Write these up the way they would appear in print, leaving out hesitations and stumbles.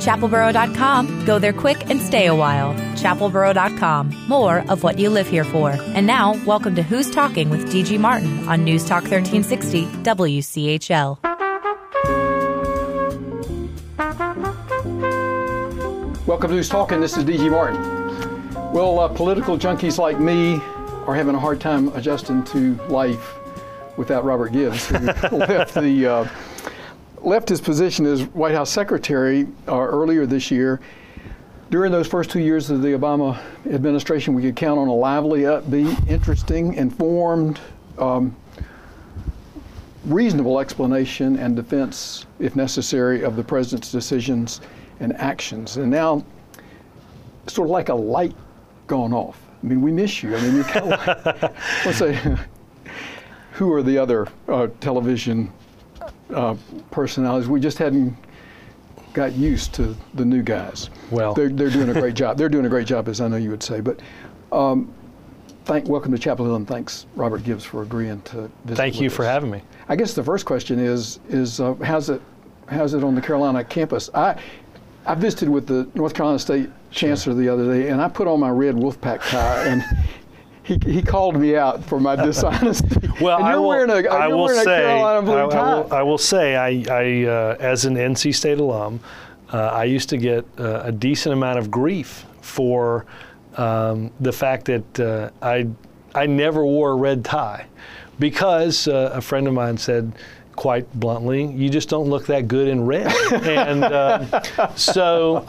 Chapelboro.com. Go there quick and stay a while. Chapelboro.com. More of what you live here for. And now, welcome to Who's Talking with D.G. Martin on News Talk 1360 WCHL. Welcome to Who's Talking. This is D.G. Martin. Well, political junkies like me are having a hard time adjusting to life without Robert Gibbs, who left his position as White House Secretary earlier this year. During those first 2 years of the Obama administration, we could count on a lively, upbeat, interesting, informed, reasonable explanation and defense, if necessary, of the president's decisions and actions. And now, sort of like a light gone off. I mean, we miss you. I mean, you're kind of like, let's say, who are the other television personalities? We just hadn't got used to the new guys. Well, they're doing a great job. They're doing a great job, as I know you would say. But welcome to Chapel Hill, and thanks, Robert Gibbs, for agreeing to visit. Thank you for having me. I guess the first question is how's it on the Carolina campus? I visited with the North Carolina State Chancellor the other day, and I put on my red Wolfpack tie, and he called me out for my dishonesty. Well, and you're wearing a Carolina blue tie. I will say, I as an NC State alum, I used to get a decent amount of grief for the fact that I never wore a red tie, because a friend of mine said, quite bluntly, you just don't look that good in red. And so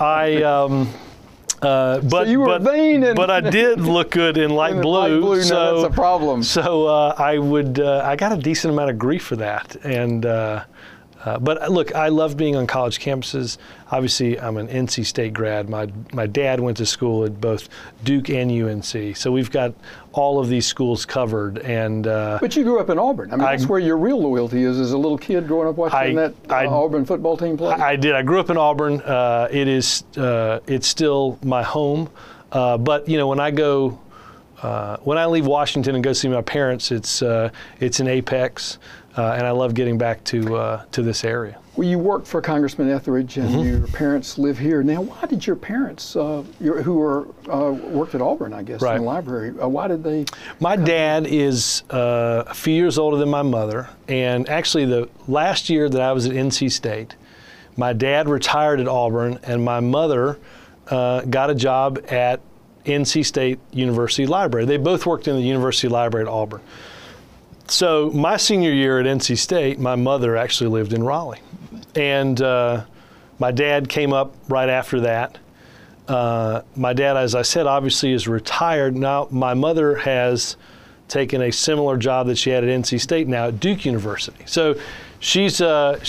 but you were vain, but I did look good in light blue. So no, that's a problem. So I got a decent amount of grief for that. And but look, I love being on college campuses. Obviously, I'm an NC State grad. My dad went to school at both Duke and UNC, so we've got all of these schools covered. And but you grew up in Auburn. I mean, that's where your real loyalty is. As a little kid growing up watching that Auburn football team play. I did. I grew up in Auburn. It's still my home. But you know, when I leave Washington and go see my parents, it's in Apex. And I love getting back to this area. Well, you worked for Congressman Etheridge, and your parents live here. Now, why did your parents, who worked at Auburn, I guess, in the library, why did they? My dad is a few years older than my mother, and actually the last year that I was at NC State, my dad retired at Auburn, and my mother got a job at NC State University Library. They both worked in the University Library at Auburn. So my senior year at NC State, my mother actually lived in Raleigh. And my dad came up right after that. My dad, as I said, obviously is retired. Now, my mother has taken a similar job that she had at NC State now at Duke University. So she is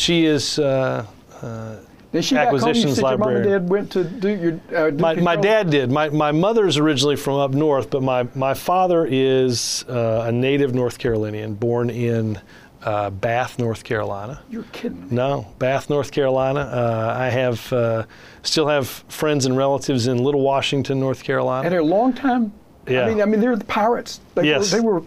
acquisitions librarian. Your mom and dad went to Duke? My dad did. My mother's originally from up north, but my father is a native North Carolinian, born in Bath, North Carolina. You're kidding me. No, Bath, North Carolina. I still have friends and relatives in Little Washington, North Carolina. And a long time. Yeah. I mean, they're the Pirates. They were.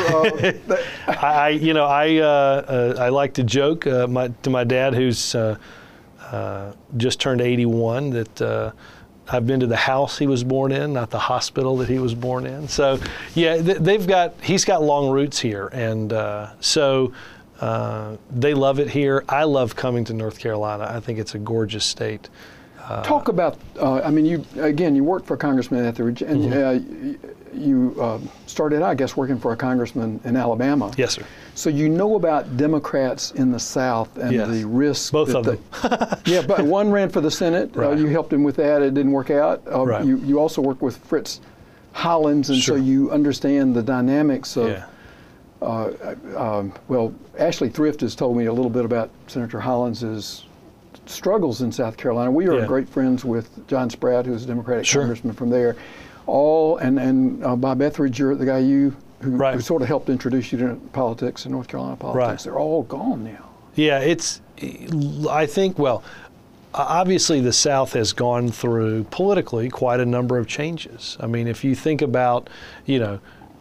I like to joke to my dad, who's just turned 81, that I've been to the house he was born in, not the hospital that he was born in. So, yeah, he's got long roots here, and so they love it here. I love coming to North Carolina. I think it's a gorgeous state. Talk about, you worked for Congressman Etheridge, and you started, I guess, working for a congressman in Alabama. Yes, sir. So you know about Democrats in the South and the risk. Both of them. Yeah, but one ran for the Senate. Right. You helped him with that. It didn't work out. Right. You also worked with Fritz Hollins, and Sure. so you understand the dynamics of. Yeah. Well, Ashley Thrift has told me a little bit about Senator Hollins's struggles in South Carolina. We are great friends with John Spratt, who's a Democratic Sure. congressman from there. And Bob Etheridge, you're the guy who sort of helped introduce you to politics and North Carolina politics. Right. They're all gone now. Yeah, I think, obviously the South has gone through politically quite a number of changes. I mean, if you think about,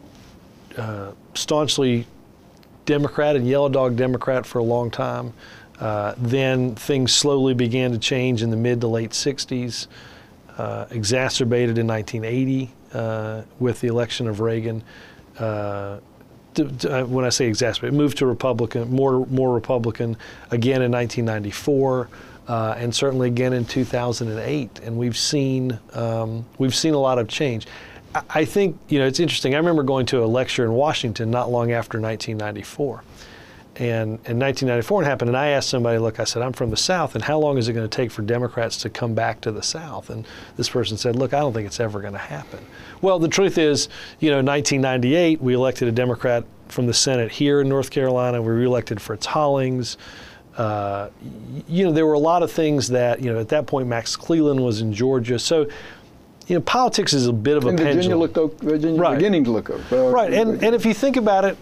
staunchly Democrat and Yellow Dog Democrat for a long time, Then things slowly began to change in the mid to late 60s, exacerbated in 1980 with the election of Reagan. When I say exacerbated, moved to Republican, more Republican again in 1994, and certainly again in 2008. And we've seen a lot of change. I think, it's interesting. I remember going to a lecture in Washington not long after 1994. And in 1994 it happened, and I asked somebody, look, I said, I'm from the South, and how long is it going to take for Democrats to come back to the South? And this person said, look, I don't think it's ever going to happen. Well, the truth is, in 1998, we elected a Democrat from the Senate here in North Carolina. We reelected Fritz Hollings. There were a lot of things that, at that point, Max Cleland was in Georgia. So, politics is a bit of a pendulum. Virginia right. Beginning to look over. Right, and if you think about it,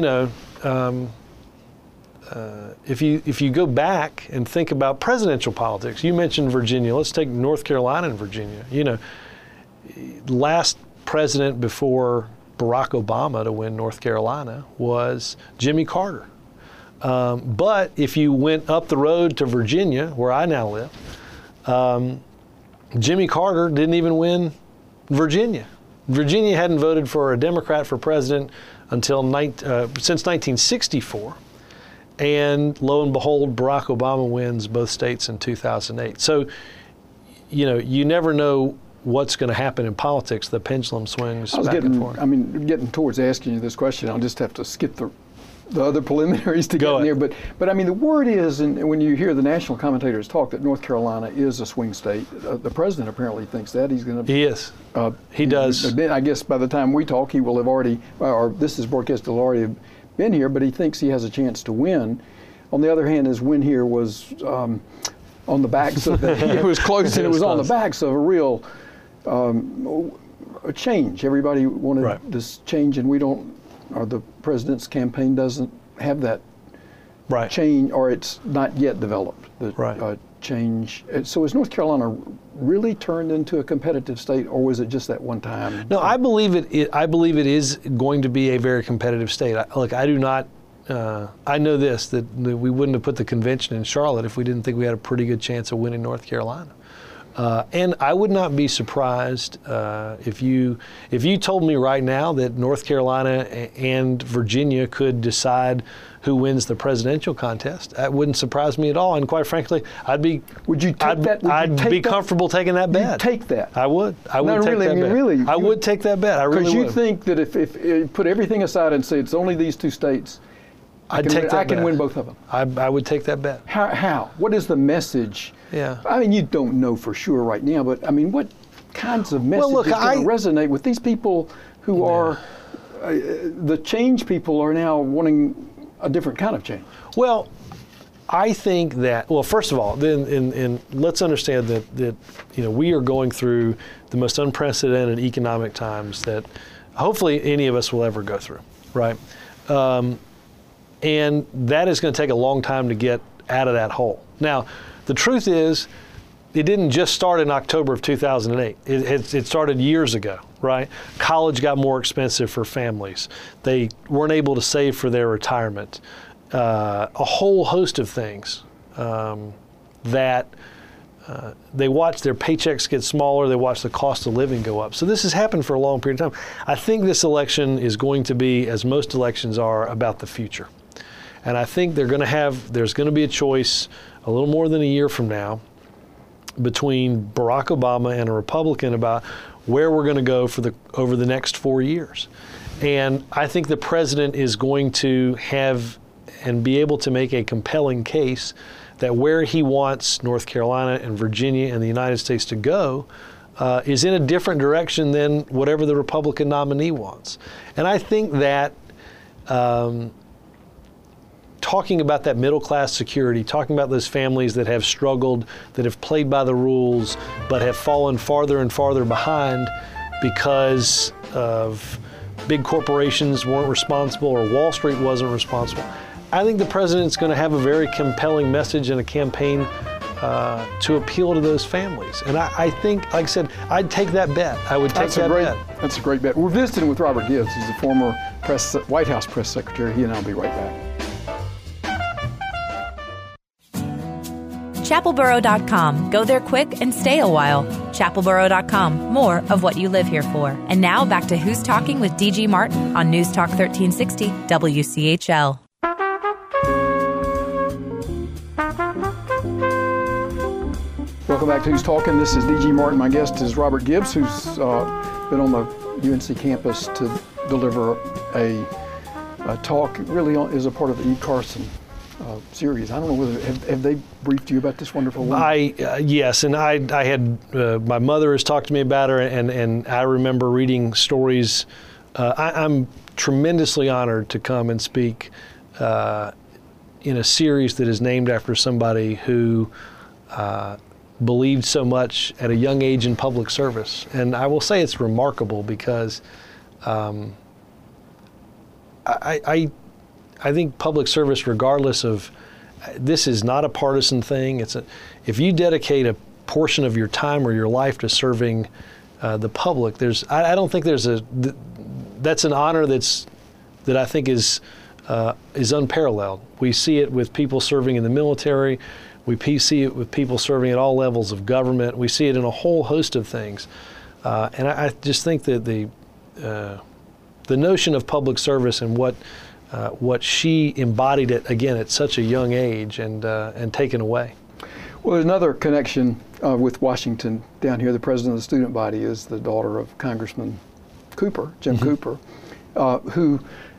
if you go back and think about presidential politics, you mentioned Virginia. Let's take North Carolina and Virginia. Last president before Barack Obama to win North Carolina was Jimmy Carter. But if you went up the road to Virginia, where I now live, Jimmy Carter didn't even win Virginia. Virginia hadn't voted for a Democrat for president until since 1964. And lo and behold, Barack Obama wins both states in 2008. So, you never know what's going to happen in politics. The pendulum swings back and forth. Getting towards asking you this question, I'll just have to skip the other preliminaries to get in there. But the word is, and when you hear the national commentators talk, that North Carolina is a swing state. The president apparently thinks that. He's going to. He is. He does. I guess by the time we talk, he will have already, or this is broadcast, will already have been here, but he thinks he has a chance to win. On the other hand, his win here was on the backs of it was close, and it was on the backs of a real a change. Everybody wanted this change, and the president's campaign doesn't have that change, or it's not yet developed. The change. So is North Carolina really turned into a competitive state, or was it just that one time? No, I believe it. I believe it is going to be a very competitive state. I do not. I know this, that we wouldn't have put the convention in Charlotte if we didn't think we had a pretty good chance of winning North Carolina. And I would not be surprised if you told me right now that North Carolina and Virginia could decide who wins the presidential contest. That wouldn't surprise me at all. And quite frankly, I'd be comfortable taking that bet. You'd take that. I would. I would take that bet. Really, I would take that bet. I really would. Because you think that if you put everything aside and say it's only these two states, I can win both of them. I would take that bet. How? What is the message? Yeah. You don't know for sure right now, but what kinds of messages are going to resonate with these people who are the change people are now wanting a different kind of change? Well, I think that, first of all, then let's understand that we are going through the most unprecedented economic times that hopefully any of us will ever go through, right? And that is going to take a long time to get out of that hole. Now, the truth is, it didn't just start in October of 2008. It started years ago, right? College got more expensive for families. They weren't able to save for their retirement. A whole host of things that they watch their paychecks get smaller. They watch the cost of living go up. So this has happened for a long period of time. I think this election is going to be, as most elections are, about the future. And I think there's going to be a choice a little more than a year from now between Barack Obama and a Republican about where we're going to go over the next 4 years. And I think the president is going to have and be able to make a compelling case that where he wants North Carolina and Virginia and the United States to go is in a different direction than whatever the Republican nominee wants. And I think that talking about that middle-class security, talking about those families that have struggled, that have played by the rules, but have fallen farther and farther behind because of big corporations weren't responsible or Wall Street wasn't responsible. I think the president's going to have a very compelling message and a campaign to appeal to those families. And I think, like I said, I'd take that bet. I would take that bet. That's a great bet. We're visiting with Robert Gibbs. He's a former White House press secretary. He and I'll be right back. ChapelBoro.com. Go there quick and stay a while. ChapelBoro.com. More of what you live here for. And now back to Who's Talking with D.G. Martin on News Talk 1360 WCHL. Welcome back to Who's Talking. This is D.G. Martin. My guest is Robert Gibbs, who's been on the UNC campus to deliver a talk, really as a part of the E. Carson series. I don't know whether, have they briefed you about this wonderful one? Yes, and I had, my mother has talked to me about her, and I remember reading stories. I'm tremendously honored to come and speak in a series that is named after somebody who believed so much at a young age in public service. And I will say it's remarkable because I think public service, regardless of, this is not a partisan thing. If you dedicate a portion of your time or your life to serving the public, I don't think that's an honor that I think is unparalleled. We see it with people serving in the military. We see it with people serving at all levels of government. We see it in a whole host of things. And I just think that the notion of public service and what she embodied it, again, at such a young age and taken away. Well, there's another connection with Washington down here. The president of the student body is the daughter of Congressman Cooper, Jim Cooper, who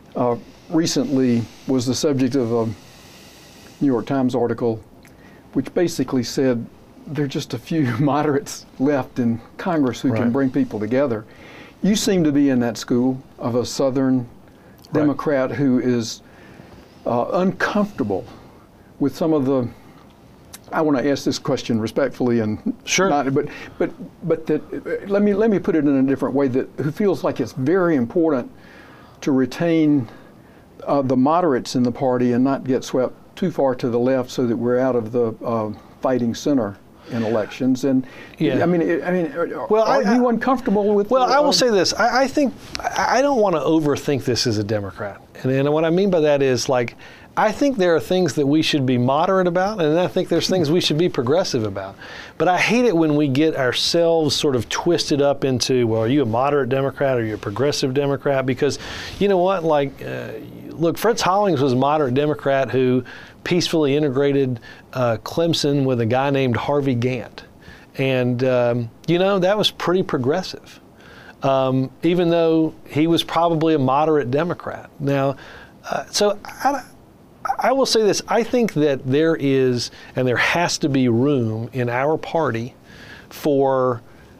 recently was the subject of a New York Times article which basically said there are just a few moderates left in Congress who can bring people together. You seem to be in that school of a Southern Democrat who is uncomfortable with some of the, I want to ask this question respectfully and not, but that, let me put it in a different way, that who feels like it's very important to retain the moderates in the party and not get swept too far to the left so that we're out of the fighting center in elections. And I mean, are you uncomfortable with? Well, I will say this. I think I don't want to overthink this as a Democrat, and what I mean by that is, like, I think there are things that we should be moderate about, and I think there's things we should be progressive about. But I hate it when we get ourselves sort of twisted up into, well, are you a moderate Democrat or are you a progressive Democrat? Because you know what, look, Fritz Hollings was a moderate Democrat who peacefully integrated Clemson with a guy named Harvey Gantt. And, that was pretty progressive, even though he was probably a moderate Democrat. Now, so I will say this. I think that there is, and there has to be, room in our party for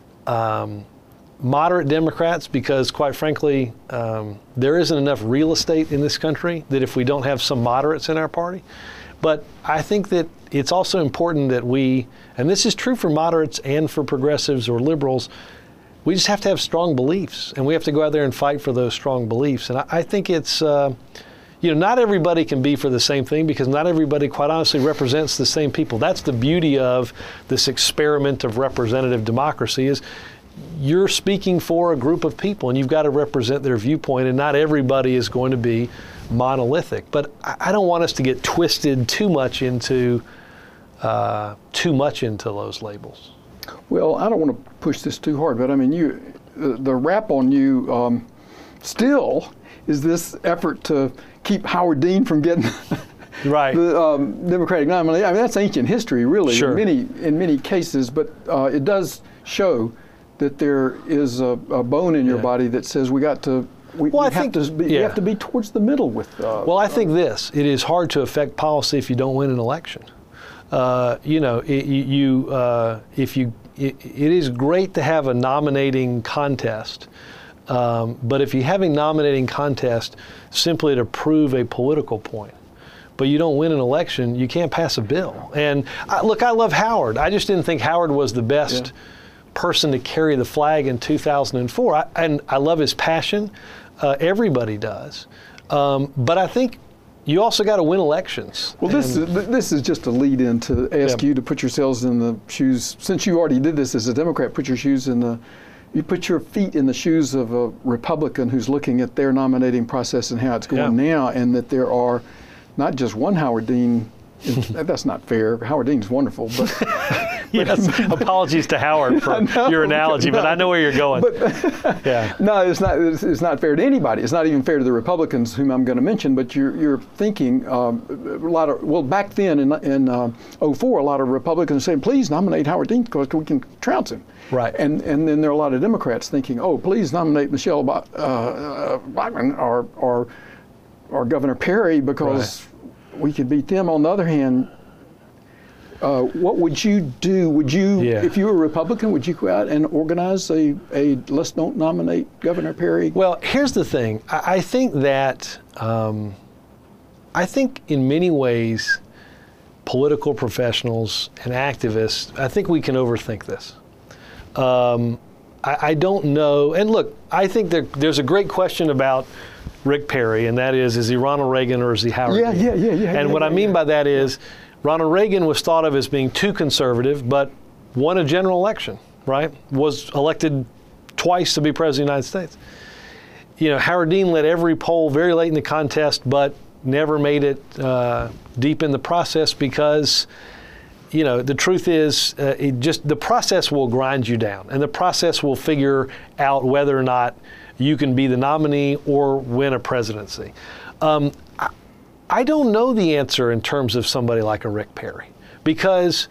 moderate Democrats, because quite frankly, there isn't enough real estate in this country that if we don't have some moderates in our party. But I think that it's also important that we, and this is true for moderates and for progressives or liberals, we just have to have strong beliefs, and we have to go out there and fight for those strong beliefs. And I think it's, not everybody can be for the same thing, because not everybody, quite honestly, represents the same people. That's the beauty of this experiment of representative democracy, is you're speaking for a group of people, and you've got to represent their viewpoint, and not everybody is going to be monolithic. But I don't want us to get twisted too much into those labels. Well, I don't want to push this too hard, but I mean, the rap on you still is this effort to keep Howard Dean from getting the Democratic nominee. I mean, that's ancient history, really, in many cases. But it does show that there is a bone in your body that says we have to be towards the middle with. I think this: it is hard to affect policy if you don't win an election. It is great to have a nominating contest. But if you're having nominating contest simply to prove a political point, but you don't win an election, you can't pass a bill. And I love Howard. I just didn't think Howard was the best person to carry the flag in 2004. And I love his passion. Everybody does. But I think you also got to win elections. Well, this is just a lead in to ask you to put yourselves in the shoes. Since you already did this as a Democrat, you put your feet in the shoes of a Republican who's looking at their nominating process and how it's going now, and that there are not just one Howard Dean That's not fair. Howard Dean's wonderful, but Yes, apologies to Howard for your analogy, but I know where you're going. Yeah. No, it's not. It's not fair to anybody. It's not even fair to the Republicans, whom I'm going to mention. But you're thinking a lot of. Well, back then in '04, a lot of Republicans saying, "Please nominate Howard Dean because we can trounce him." Right. And then there are a lot of Democrats thinking, "Oh, please nominate Michelle Bachmann or Governor Perry because we could beat them." On the other hand, what would you do? Would you, if you were a Republican, would you go out and organize a let's don't nominate Governor Perry? Well, here's the thing. I think that, I think in many ways, political professionals and activists, I think we can overthink this. I don't know. And look, I think there's a great question about Rick Perry, and that is he Ronald Reagan or is he Howard Dean? Yeah. And what I mean by that is, Ronald Reagan was thought of as being too conservative, but won a general election, right? Was elected twice to be president of the United States. You know, Howard Dean led every poll very late in the contest, but never made it deep in the process because, you know, the truth is the process will grind you down, and the process will figure out whether or not you can be the nominee or win a presidency. I don't know the answer in terms of somebody like a Rick Perry, because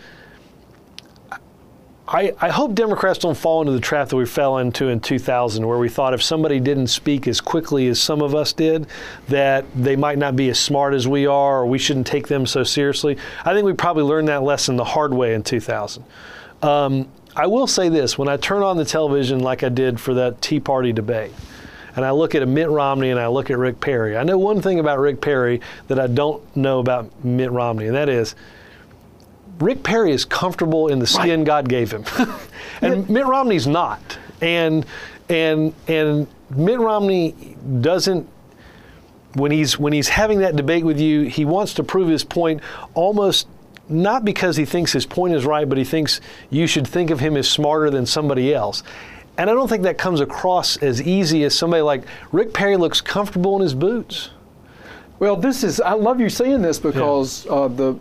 I hope Democrats don't fall into the trap that we fell into in 2000, where we thought if somebody didn't speak as quickly as some of us did, that they might not be as smart as we are, or we shouldn't take them so seriously. I think we probably learned that lesson the hard way in 2000. I will say this, when I turn on the television like I did for that Tea Party debate, and I look at Mitt Romney and I look at Rick Perry, I know one thing about Rick Perry that I don't know about Mitt Romney, and that is Rick Perry is comfortable in the skin God gave him. And Mitt Romney's not. And Mitt Romney doesn't, when he's having that debate with you, he wants to prove his point almost not because he thinks his point is right, but he thinks you should think of him as smarter than somebody else. And I don't think that comes across as easy as somebody like Rick Perry looks comfortable in his boots. Well, I love you saying this because that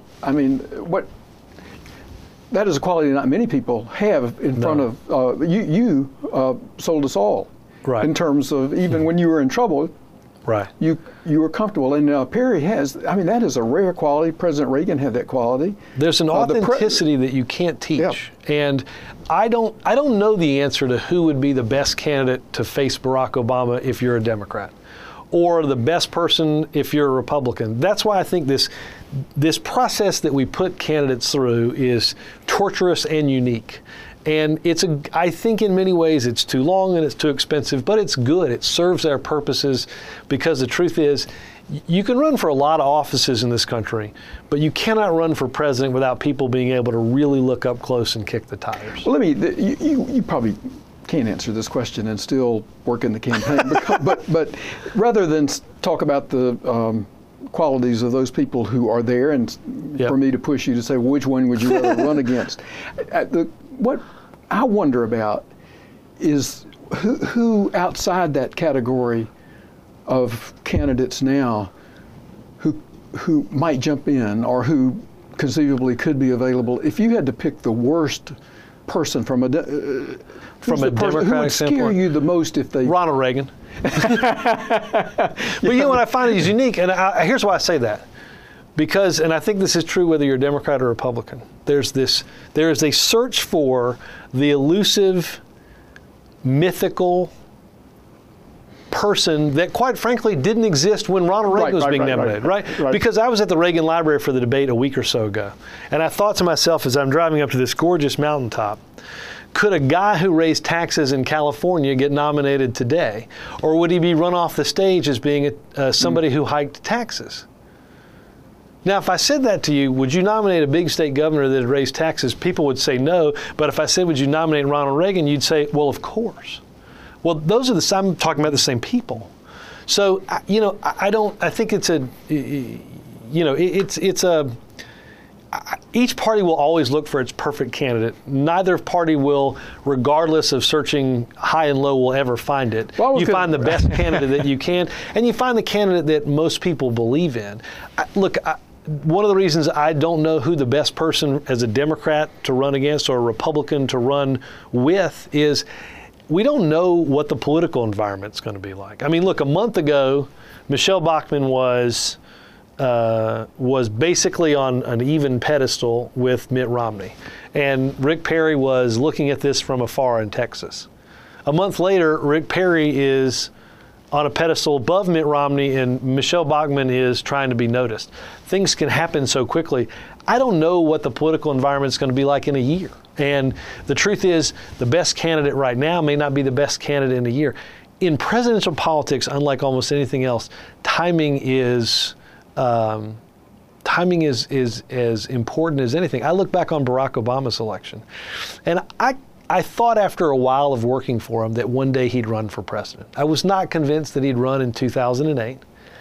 is a quality that not many people have in front of, you sold us all. Right. In terms of even when you were in trouble, right. You were comfortable. And Perry has, that is a rare quality. President Reagan had that quality. There's an authenticity that you can't teach. Yeah. And I don't know the answer to who would be the best candidate to face Barack Obama if you're a Democrat, or the best person if you're a Republican. That's why I think this process that we put candidates through is torturous and unique. And I think in many ways it's too long and it's too expensive, but it's good. It serves our purposes, because the truth is, you can run for a lot of offices in this country, but you cannot run for president without people being able to really look up close and kick the tires. Well, you probably can't answer this question and still work in the campaign, but rather than talk about the qualities of those people who are there, and for me to push you to say, which one would you rather run against? What I wonder about is who outside that category of candidates now who might jump in, or who conceivably could be available. If you had to pick the worst person from a Democratic standpoint, who would scare you the most if they... Ronald Reagan. But you know what I find is unique, and here's why I say that. Because, and I think this is true whether you're a Democrat or Republican, there is a search for the elusive, mythical person that, quite frankly, didn't exist when Ronald Reagan was being nominated, right? Because I was at the Reagan Library for the debate a week or so ago, and I thought to myself as I'm driving up to this gorgeous mountaintop, could a guy who raised taxes in California get nominated today? Or would he be run off the stage as being somebody who hiked taxes? Now, if I said that to you, would you nominate a big state governor that had raised taxes? People would say no. But if I said, would you nominate Ronald Reagan? You'd say, well, of course. Well, I'm talking about the same people. So, I think it's each party will always look for its perfect candidate. Neither party will, regardless of searching high and low, will ever find it. You find the best candidate that you can, and you find the candidate that most people believe in. one of the reasons I don't know who the best person as a Democrat to run against or a Republican to run with is we don't know what the political environment's going to be like. I mean, look, a month ago, Michelle Bachmann was basically on an even pedestal with Mitt Romney. And Rick Perry was looking at this from afar in Texas. A month later, Rick Perry is on a pedestal above Mitt Romney, and Michelle Bachmann is trying to be noticed. Things can happen so quickly. I don't know what the political environment is going to be like in a year. And the truth is, the best candidate right now may not be the best candidate in a year. In presidential politics, unlike almost anything else, timing is as important as anything. I look back on Barack Obama's election, and I thought after a while of working for him that one day he'd run for president. I was not convinced that he'd run in 2008.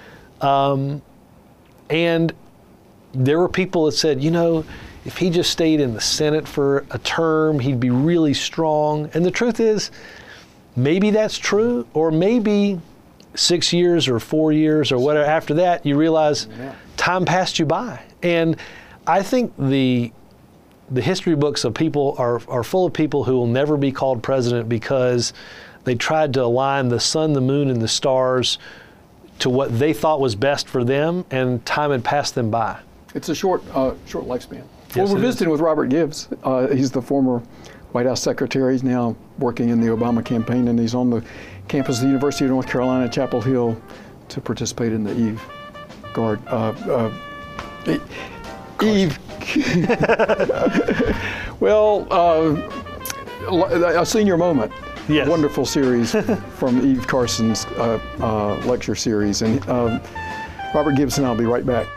And there were people that said, you know, if he just stayed in the Senate for a term, he'd be really strong. And the truth is, maybe that's true, or maybe 6 years or 4 years or whatever, after that, you realize time passed you by. And I think the history books of people are full of people who will never be called president because they tried to align the sun, the moon, and the stars to what they thought was best for them, and time had passed them by. It's a short lifespan. Yes, Well, we're visiting with Robert Gibbs. He's the former White House secretary. He's now working in the Obama campaign, and he's on the campus of the University of North Carolina, Chapel Hill, to participate in the Eve Guard. Eve. Well, a senior moment. Yes. Wonderful series from Eve Carson's lecture series. And Robert Gibbs and I'll be right back.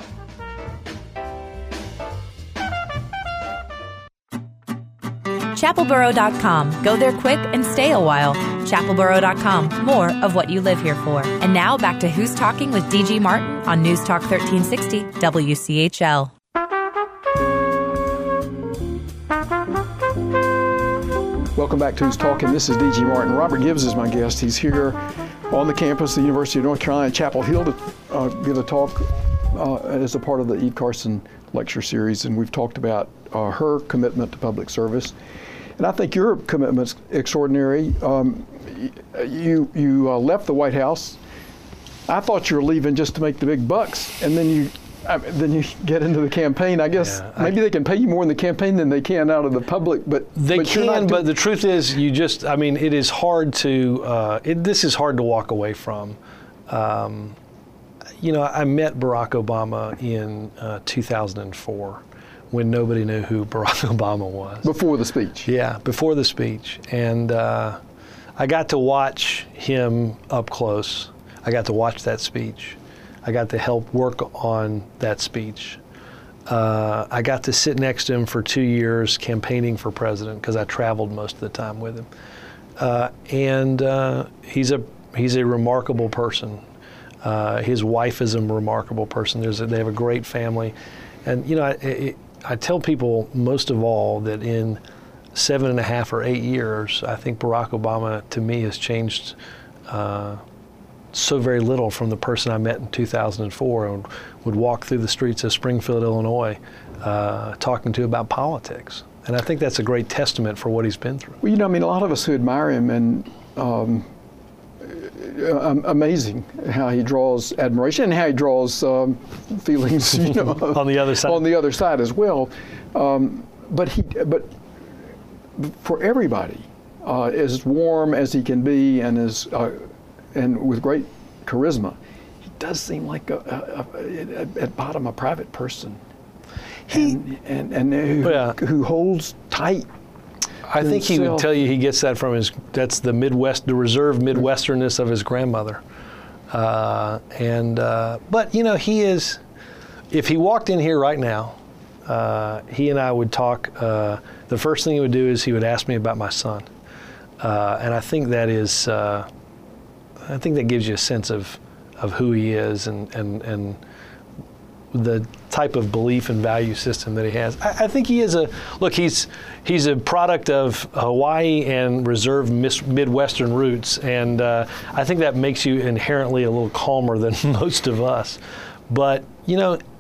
ChapelBorough.com. Go there quick and stay a while. ChapelBorough.com. More of what you live here for. And now back to Who's Talking with D.G. Martin on News Talk 1360 WCHL. Welcome back to Who's Talking. This is D.G. Martin. Robert Gibbs is my guest. He's here on the campus of the University of North Carolina, Chapel Hill, to give a talk as a part of the Eve Carson lecture series. And we've talked about her commitment to public service. And I think your commitment's extraordinary. You left the White House. I thought you were leaving just to make the big bucks, and then you get into the campaign. I guess maybe they can pay you more in the campaign than they can out of the public, but they can. But the truth is, it is hard to. This is hard to walk away from. I met Barack Obama in 2004. When nobody knew who Barack Obama was. Before the speech. Yeah, before the speech. And I got to watch him up close. I got to watch that speech. I got to help work on that speech. I got to sit next to him for 2 years campaigning for president because I traveled most of the time with him. He's a remarkable person. His wife is a remarkable person. They have a great family. And, I tell people most of all that in 7.5 or 8 years, I think Barack Obama, to me, has changed so very little from the person I met in 2004 and would walk through the streets of Springfield, Illinois, talking to about politics. And I think that's a great testament for what he's been through. Well, a lot of us who admire him, and amazing how he draws admiration and how he draws feelings, on the other side. On the other side as well. But for everybody, as warm as he can be, and and with great charisma, he does seem like at bottom a private person. Who holds tight. I think he would tell you he gets that from that's the reserved Midwesternness of his grandmother. But he is, if he walked in here right now, he and I would talk. The first thing he would do is he would ask me about my son. And I think that is, I think that gives you a sense of who he is and the type of belief and value system that he has. I think he is he's a product of Hawaii and reserved Midwestern roots, and I think that makes you inherently a little calmer than most of us. But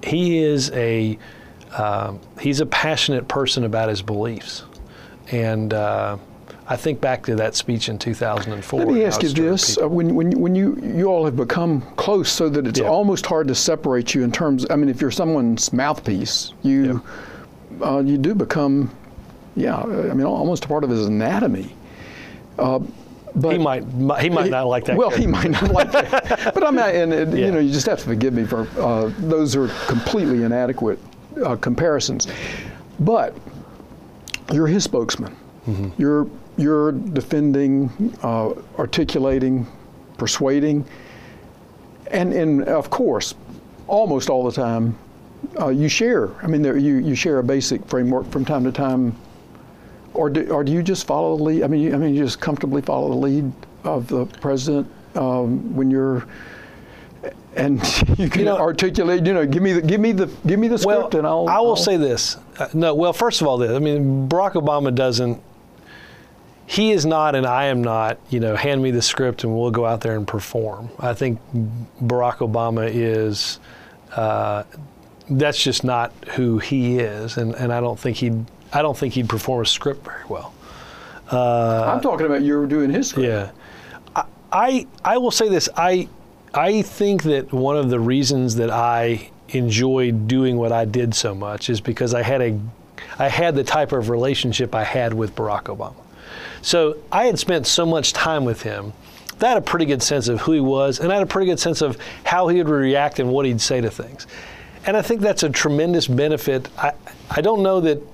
is he's a passionate person about his beliefs, and I think back to that speech in 2004. Let me ask you this: when you all have become close, so that it's almost hard to separate you in terms. I mean, if you're someone's mouthpiece, you do become, I mean, almost a part of his anatomy. But he might not like that. Well, he might not like that. But I'm not, and you know, you just have to forgive me for those are completely inadequate comparisons. But you're his spokesman. Mm-hmm. You're defending, articulating, persuading, and of course, almost all the time, you share. I mean, you share a basic framework from time to time. Or do you just follow the lead? I mean, you just comfortably follow the lead of the president when you're, and you can articulate. You know, give me the script, and I will say this. No, well, first of all, I mean, Barack Obama doesn't. He is not, and I am not. You know, hand me the script, and we'll go out there and perform. I think Barack Obama is. That's just not who he is, and I don't think he'd perform a script very well. I'm talking about you doing his script. Yeah. I will say this. I think that one of the reasons that I enjoyed doing what I did so much is because I had the type of relationship I had with Barack Obama. So I had spent so much time with him that I had a pretty good sense of who he was, and I had a pretty good sense of how he would react and what he'd say to things. And I think that's a tremendous benefit. I don't know that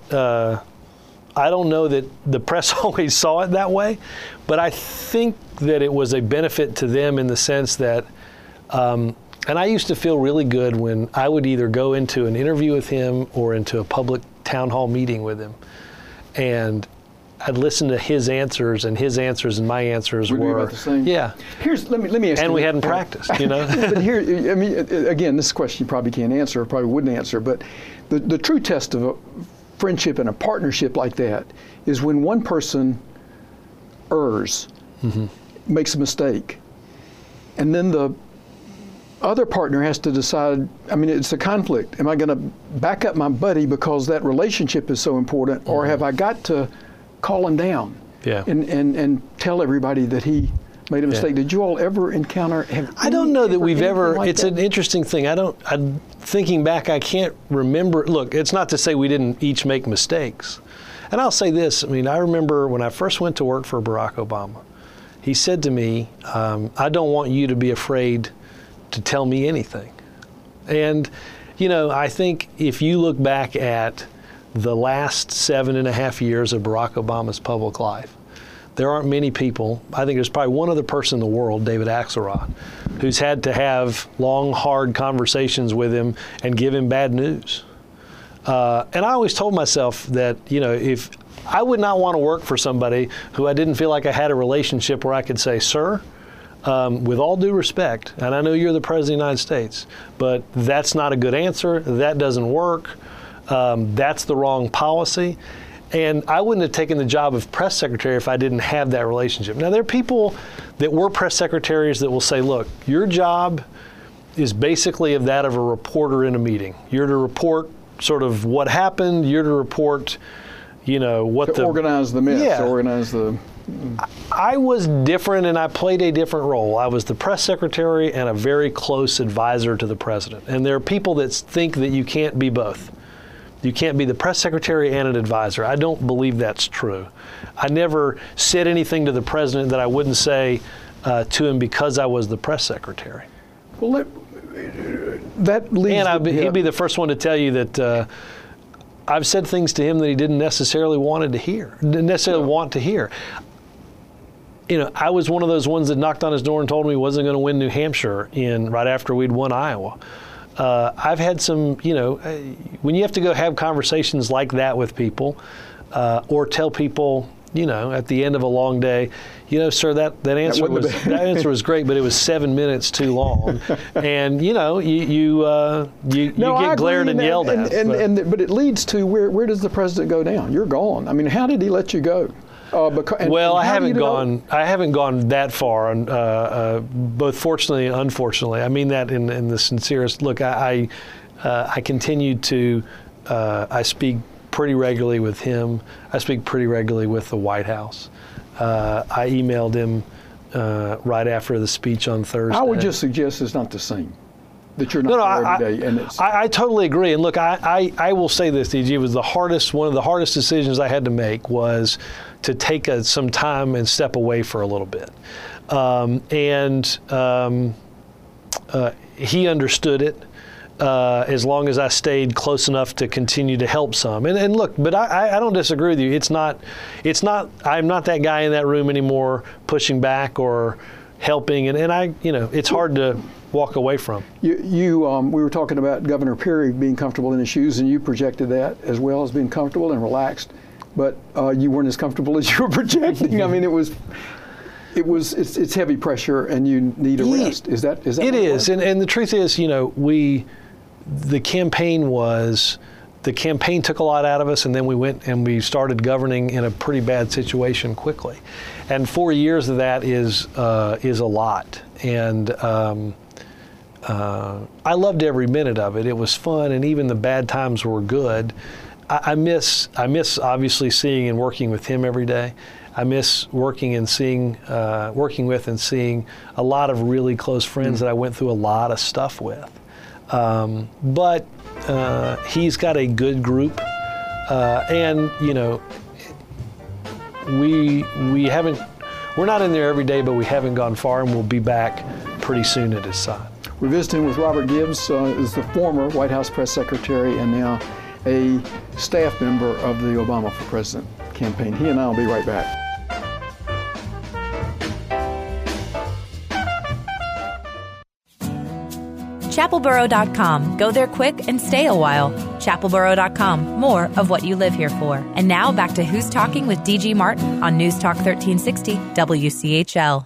the press always saw it that way, but I think that it was a benefit to them in the sense that, and I used to feel really good when I would either go into an interview with him or into a public town hall meeting with him, and I'd listen to his answers, and his answers and my answers were about the same. Yeah. Let me ask you. And we hadn't practiced, you know. But here, I mean, again, this question you probably can't answer, or probably wouldn't answer. But the true test of a friendship and a partnership like that is when one person errs, makes a mistake, and then the other partner has to decide. I mean, it's a conflict. Am I going to back up my buddy because that relationship is so important, or have I got to call him down and tell everybody that he made a mistake? Did you all ever encounter? I don't know that we've ever. Like it's an interesting thing. Thinking back, I can't remember. Look, it's not to say we didn't each make mistakes. And I'll say this. I mean, I remember when I first went to work for Barack Obama, he said to me, I don't want you to be afraid to tell me anything. And, you know, I think if you look back at the last 7.5 years of Barack Obama's public life, there aren't many people. I think there's probably one other person in the world, David Axelrod, who's had to have long, hard conversations with him and give him bad news. And I always told myself that, you know, if I would not want to work for somebody who I didn't feel like I had a relationship where I could say, sir, with all due respect, and I know you're the President of the United States, but that's not a good answer. That doesn't work. That's the wrong policy. And I wouldn't have taken the job of press secretary if I didn't have that relationship. Now, there are people that were press secretaries that will say, look, your job is basically of that of a reporter in a meeting. You're to report sort of what happened. You're to report, you know, what organize the myths, organize the... I was different, and I played a different role. I was the press secretary and a very close advisor to the president. And there are people that think that you can't be both. You can't be the press secretary and an advisor. I don't believe that's true. I never said anything to the president that I wouldn't say to him because I was the press secretary. Well, that leads. And he'd be the first one to tell you that I've said things to him that he didn't necessarily want to hear. You know, I was one of those ones that knocked on his door and told him he wasn't going to win New Hampshire right after we'd won Iowa. I've had some, you know, when you have to go have conversations like that with people, or tell people, you know, at the end of a long day, you know, sir, that answer was great, but it was 7 minutes too long, and you know, you get glared and yelled at. But it leads to where does the president go down? You're gone. I mean, how did he let you go? I haven't gone that far, both fortunately and unfortunately. I mean that in the sincerest. Look, I I continued to, I speak pretty regularly with him. I speak pretty regularly with the White House. I emailed him right after the speech on Thursday. I would just suggest it's not the same, that you're not there every day. And I totally agree. And look, I will say this, DG, it was one of the hardest decisions I had to make was to take some time and step away for a little bit. He understood it. As long as I stayed close enough to continue to help some. And look, but I don't disagree with you. It's not, I'm not that guy in that room anymore pushing back or helping. And it's hard to walk away from. We were talking about Governor Perry being comfortable in his shoes, and you projected that as well as being comfortable and relaxed. But you weren't as comfortable as you were projecting. I mean, it's heavy pressure, and you need a rest. Is that it is? And the truth is, the campaign took a lot out of us, and then we went and we started governing in a pretty bad situation quickly. And 4 years of that is a lot. And I loved every minute of it. It was fun, and even the bad times were good. I miss obviously seeing and working with him every day. I miss working with and seeing a lot of really close friends that I went through a lot of stuff with. But he's got a good group, and we're not in there every day, but we haven't gone far, and we'll be back pretty soon at his side. We're visiting with Robert Gibbs, is the former White House press secretary and now a staff member of the Obama for President campaign. He and I will be right back. ChapelBorough.com. Go there quick and stay a while. ChapelBorough.com. More of what you live here for. And now back to Who's Talking with DG Martin on News Talk 1360 WCHL.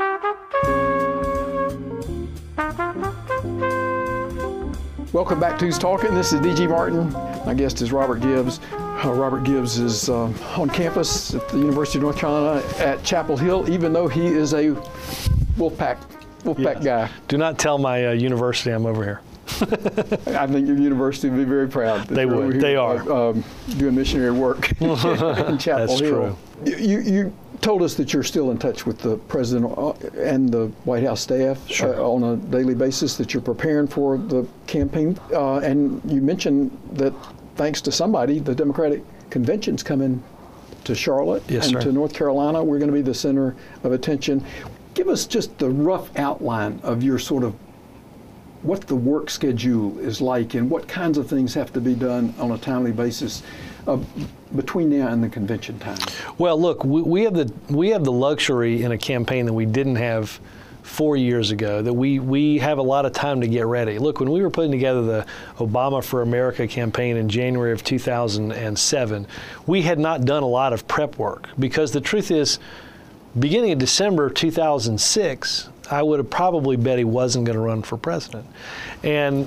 Welcome back to Who's Talking. This is DG Martin. My guest is Robert Gibbs. Robert Gibbs is on campus at the University of North Carolina at Chapel Hill, even though he is a Wolfpack guy. Do not tell my university I'm over here. I think your university would be very proud. They would. They are. Doing missionary work in Chapel Hill. That's true. You told us that you're still in touch with the president and the White House staff on a daily basis, that you're preparing for the campaign. And you mentioned that thanks to somebody, the Democratic convention's coming to Charlotte to North Carolina. We're going to be the center of attention. Give us just the rough outline of your sort of what the work schedule is like and what kinds of things have to be done on a timely basis between now and the convention time. Well, look, we have the luxury in a campaign that we didn't have 4 years ago, that we have a lot of time to get ready. Look, when we were putting together the Obama for America campaign in January of 2007, we had not done a lot of prep work, because the truth is, beginning of December 2006, I would have probably bet he wasn't going to run for president. And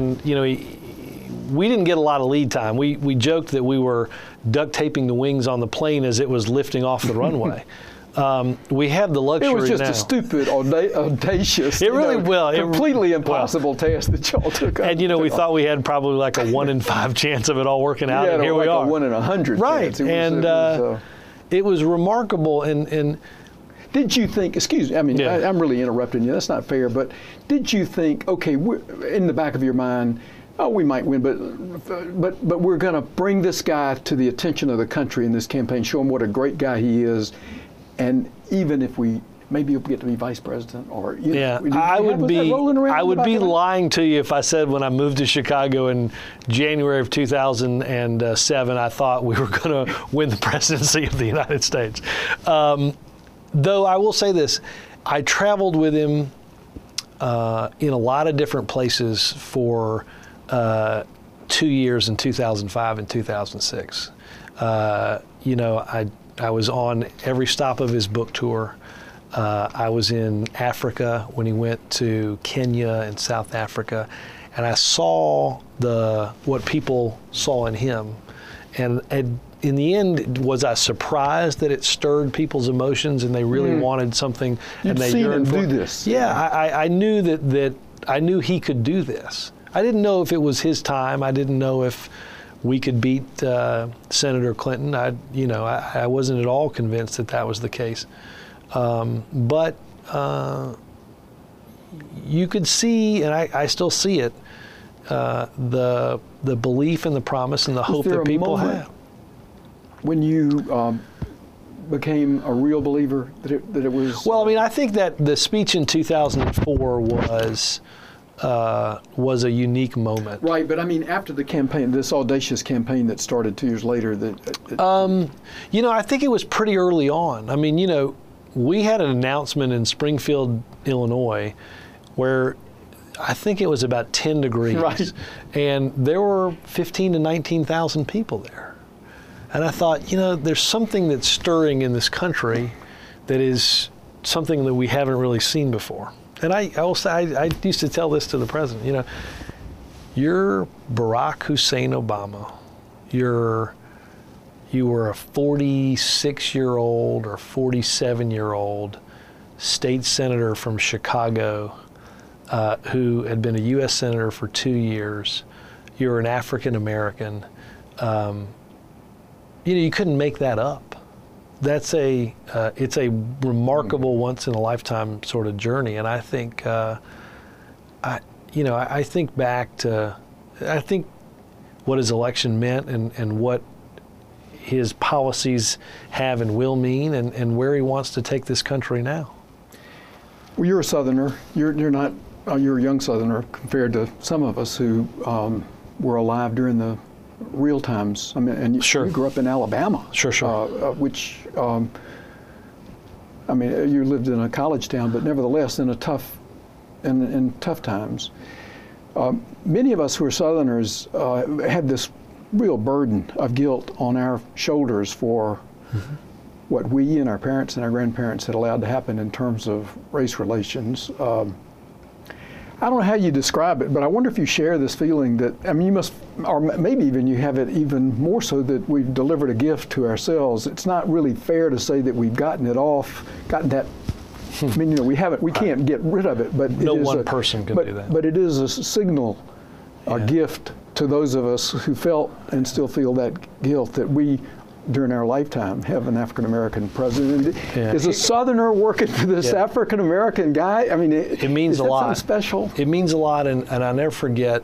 we didn't get a lot of lead time. We joked that we were duct taping the wings on the plane as it was lifting off the runway. We have the luxury now. It was just a stupid, audacious, completely impossible task that y'all took up. And we thought we had probably like a 1 in 5 chance of it all working out, and here we are. A 1 in 100 right. chance. It was remarkable. And did you think, excuse me, I'm really interrupting you, that's not fair, but did you think, okay, in the back of your mind, we might win, but we're going to bring this guy to the attention of the country in this campaign, show him what a great guy he is, and even if maybe you'll get to be vice president, or I would be lying to you if I said when I moved to Chicago in January of 2007, I thought we were going to win the presidency of the United States. Though I will say this, I traveled with him in a lot of different places for 2 years in 2005 and 2006. I was on every stop of his book tour. I was in Africa when he went to Kenya and South Africa, and I saw what people saw in him. And in the end, was I surprised that it stirred people's emotions and they really wanted something? You'd and they seen him yearned for do this. Yeah, I knew that I knew he could do this. I didn't know if it was his time. I didn't know if we could beat Senator Clinton. I wasn't at all convinced that that was the case. But you could see, and I still see it, the belief and the promise and the hope that people have. When you became a real believer that it was? Well, I mean, I think that the speech in 2004 was a unique moment. Right, but I mean, after the campaign, this audacious campaign that started 2 years later, I think it was pretty early on. I mean, we had an announcement in Springfield, Illinois, where I think it was about 10 degrees, right, and there were 15 to 19,000 people there. And I thought, there's something that's stirring in this country that is something that we haven't really seen before. And I used to tell this to the president, you're Barack Hussein Obama. You were a 46-year-old or 47-year-old state senator from Chicago who had been a U.S. senator for 2 years. You're an African American. You couldn't make that up. It's a remarkable once in a lifetime sort of journey, and I think I think back to what his election meant and what his policies have and will mean, and where he wants to take this country now. Well, you're a Southerner. You're not. You're a young Southerner compared to some of us who were alive during the real times. I mean, and sure. You grew up in Alabama. Sure. Which, I mean, you lived in a college town, but nevertheless in tough times. Many of us who are Southerners had this real burden of guilt on our shoulders for what we and our parents and our grandparents had allowed to happen in terms of race relations. I don't know how you describe it, but I wonder if you share this feeling that, I mean, you must, or maybe even you have it even more so, that we've delivered a gift to ourselves. It's not really fair to say that we've gotten that, I mean, we can't get rid of it, but no one person can do that. But it is a signal, a gift to those of us who felt and still feel that guilt, that we, during our lifetime, have an African-American president. Yeah. Is a Southerner working for this African-American guy? I mean, it means a lot. Something special? It means a lot, and I'll never forget,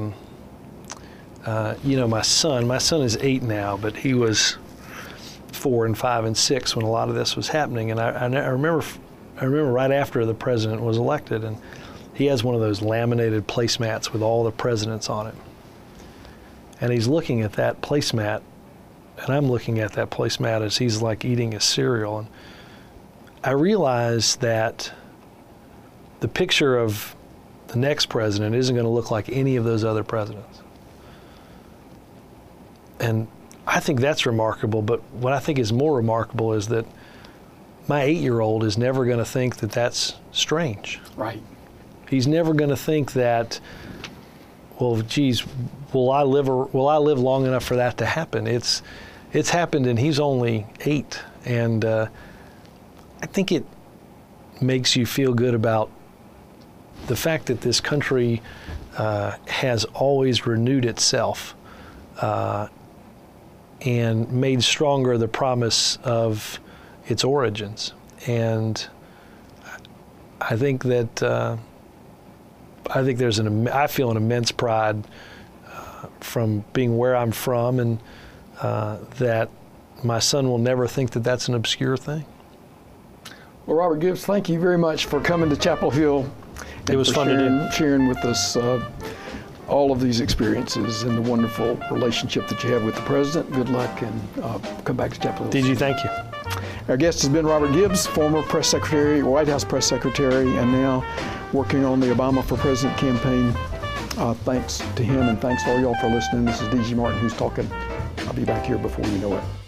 my son is 8 now, but he was 4 and 5 and 6 when a lot of this was happening. And I remember right after the president was elected, and he has one of those laminated placemats with all the presidents on it. And he's looking at that placemat, and I'm looking at that placemat as he's like eating his cereal. And I realized that the picture of the next president isn't going to look like any of those other presidents. And I think that's remarkable, but what I think is more remarkable is that my 8-year-old is never going to think that that's strange. Right. He's never going to think that, well, geez, will I live long enough for that to happen? It's happened, and he's only 8, and I think it makes you feel good about the fact that this country has always renewed itself and made stronger the promise of its origins. And I think that I feel an immense pride from being where I'm from, and that my son will never think that that's an obscure thing. Well, Robert Gibbs, thank you very much for coming to Chapel Hill. It was fun to do. Sharing with us all of these experiences and the wonderful relationship that you have with the president. Good luck, and come back to Chapel Hill. DG, thank you. Our guest has been Robert Gibbs, former press secretary, White House press secretary, and now working on the Obama for President campaign. Thanks to him, and thanks to all y'all for listening. This is DG Martin Who's Talking. I'll be back here before you know it.